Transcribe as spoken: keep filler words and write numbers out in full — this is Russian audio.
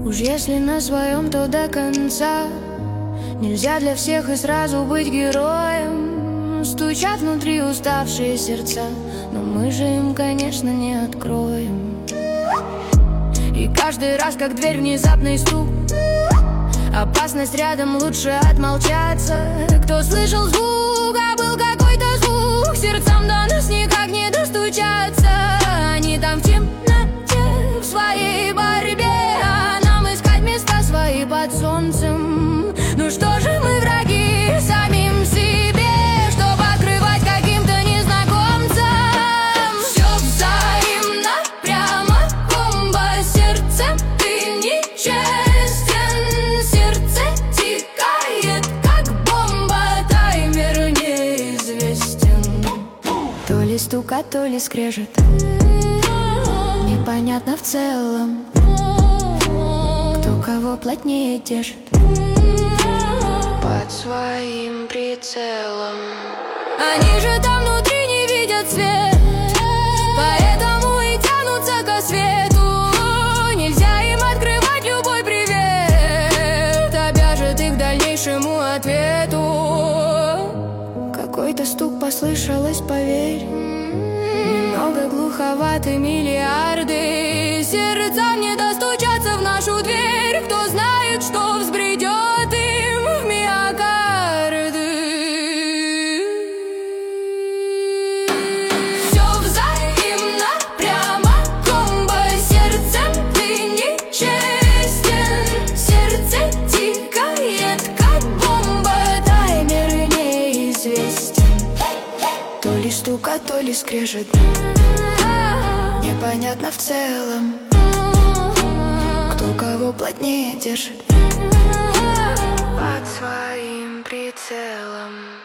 Уж если на своем, то до конца. Нельзя для всех и сразу быть героем. Стучат внутри уставшие сердца, но мы же им, конечно, не откроем. И каждый раз, как дверь, внезапный стук. Опасность рядом, лучше отмолчаться. Кто слышал звук, а был какой-то звук. Сердцам до нас никак не достучаться. Они там в темноте, в своей борьбе, а нам искать места свои под солнцем. Ну что же мы враги самим себе, чтобы открывать каким-то незнакомцам? Все взаимно, прямо бомба сердцем. Ты нечестен, сердце тикает, как бомба, таймер неизвестен. То ли стука, то ли скрежет, непонятно в целом, кто кого плотнее держит под своим прицелом. Они же там внутри не видят свет, поэтому и тянутся ко свету. Нельзя им открывать любой привет, обяжет их к дальнейшему ответу. Какой-то стук послышалось, поверь. Немного глуховаты миллиарды. Сердцам не достучаться в нашу дверь. Кто знает, что взбредет им в миокарды. Все взаимно, прямо комбо сердцем. Ты нечестен, сердце тикает, как бомба, таймер неизвестен. То ли стука, то ли скрежет, непонятно в целом, кто кого плотнее держит под своим прицелом.